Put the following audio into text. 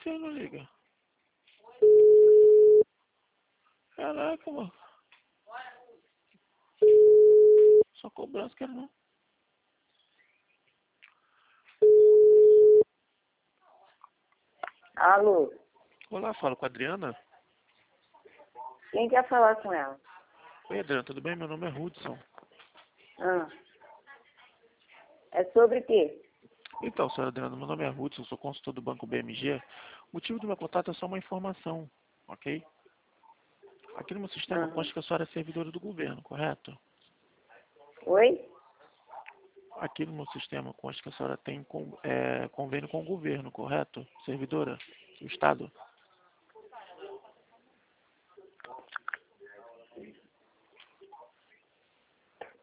você não liga? Caraca, mano. Só cobrança, quero não. Alô? Olá, falo com a Adriana. Quem quer falar com ela? Oi, Adriana, tudo bem? Meu nome é Hudson. Ah. É sobre o quê? Então, senhora Adriana, meu nome é Hudson, sou consultor do Banco BMG. O motivo do meu contato é só uma informação, ok? Aqui no meu sistema Aham. consta que a senhora é servidora do governo, correto? Oi? Aqui no meu sistema consta que a senhora tem convênio com o governo, correto? Servidora do Estado?